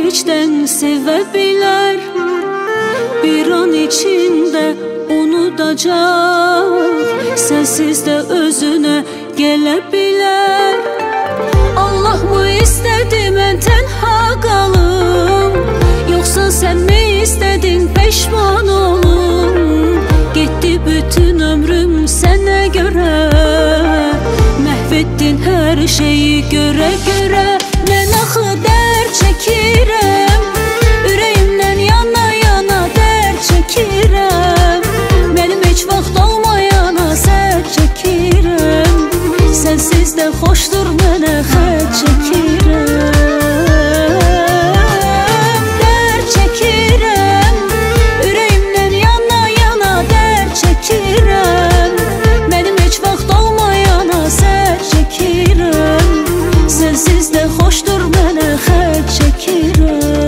içten sevebilir, bir an içinde unutacak, sensiz de özüne gelebilir. Allah mı istedi ben tenha kalım, yoksa sen mi istedin peşman olum? Gitti bütün ömrüm sana göre, mahvettin her şeyi göre göre. Ben axı dert çekirəm, ürəyimdən yana yana dert çəkirəm. Mənim heç vaxt olmayana sər çəkirəm, sensiz də xoşdur mənə xət çəkirəm. Dert çəkirəm, ürəyimdən yana yana dert çəkirəm. Mənim heç vaxt olmayana sər çəkirəm, sensiz də xoşdur mənə xət çəkirəm.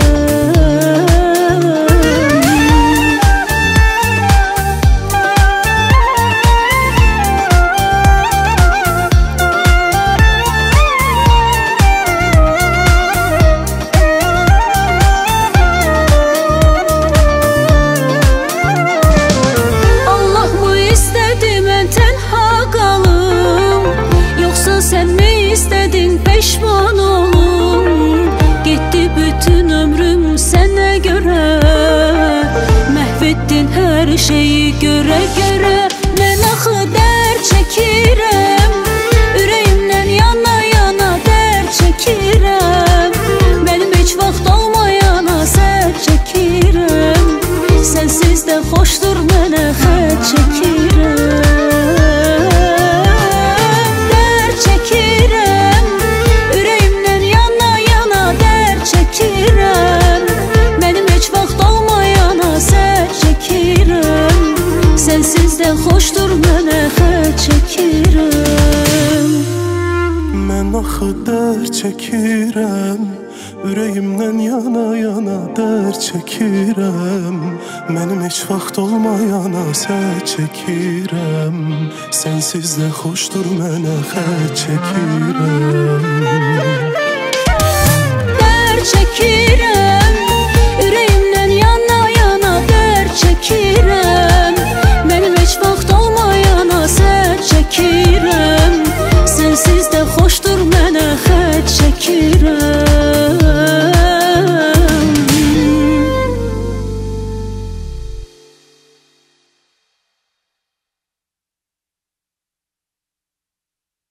Allah mı istedi mən tənha qalım, yoksa sen mi istedin peşman olum? Gitti bütün ömrüm sana göre, mahvettin her şeyi göre göre. Ben axı dert çekirəm, ürəyimdən yana yana dert çəkirəm. Mənim heç vaxt olmayana sər çəkirəm, sensiz də xoşdur mənə xət çəkirəm. Dert çəkirəm, ürəyimdən yana yana dert çəkirəm. Mənim heç vaxt olmayana sər çəkirəm, sensiz də xoşdur mənə xət çəkirəm. Mən axı dərd çəkirəm, ürəyimdən yana yana dərd çəkirəm. Mənim heç vaxt olmayana sər çəkirəm, sensiz də xoşdur mənə xət çəkirəm. Dert çəkirəm,